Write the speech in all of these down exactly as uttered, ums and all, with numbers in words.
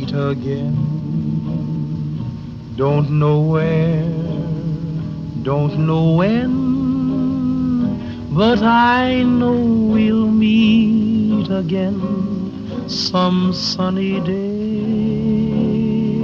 meet again. Don't know where, don't know when, but I know we'll meet again some sunny day.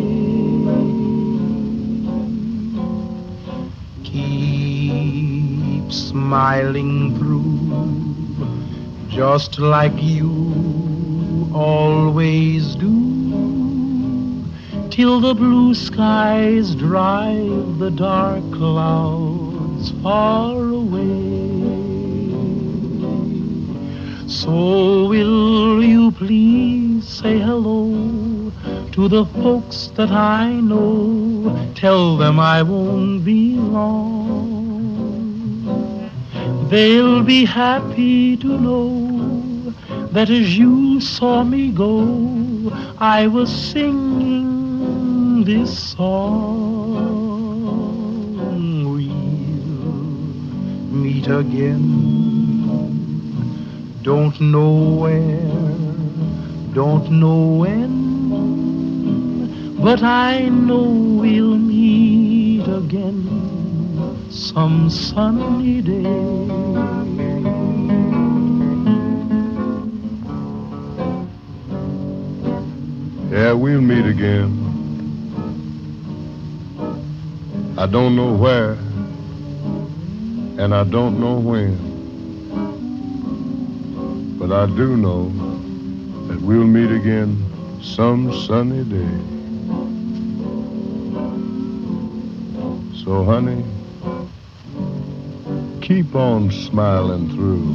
Keep smiling through, just like you always do, till the blue skies drive the dark clouds far away. So will you please say hello to the folks that I know? Tell them I won't be long. They'll be happy to know that as you saw me go, I was singing this song. We'll meet again. Don't know where, don't know when, but I know we'll meet again some sunny day. Yeah, we'll meet again. I don't know where, and I don't know when, but I do know that we'll meet again some sunny day. So, honey, keep on smiling through,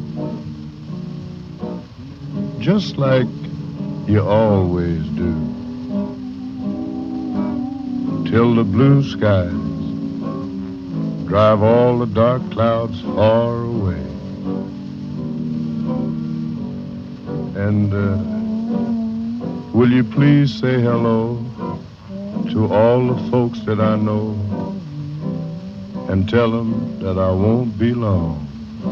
just like you always do, till the blue skies drive all the dark clouds far away. And uh, will you please say hello to all the folks that I know, and tell them that I won't be long.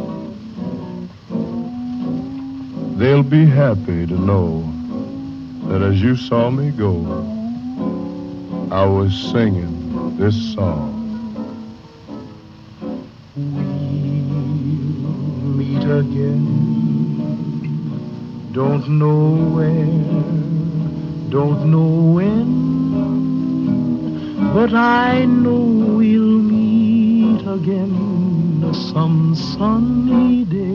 They'll be happy to know that as you saw me go, I was singing this song. We'll meet again. Don't know where, don't know when, but I know we'll meet again some sunny day.